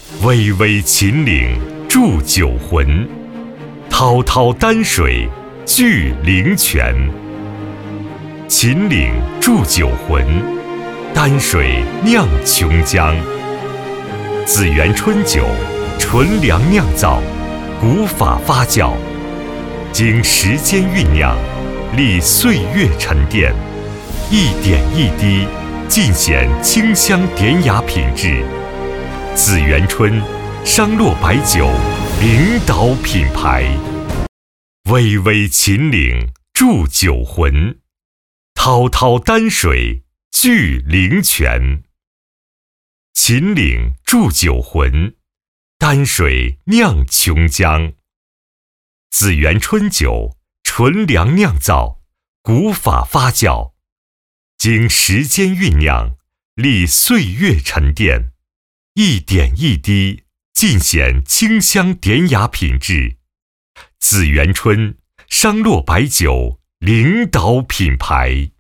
巍巍秦岭铸酒浑，滔滔丹水聚灵泉。秦岭铸酒浑，丹水酿琼浆。紫园春酒纯粮酿造，古法发酵，经时间酝酿，历岁月沉淀，一点一滴尽显清香典雅品质。紫园春商洛白酒领导品牌，巍巍秦岭铸酒浑，滔滔丹水聚灵泉。秦岭铸酒浑，丹水酿琼浆。紫园春酒纯粮酿造，古法发酵，经时间酝酿，历岁月沉淀，一点一滴尽显清香典雅品质。紫园春商洛白酒领导品牌。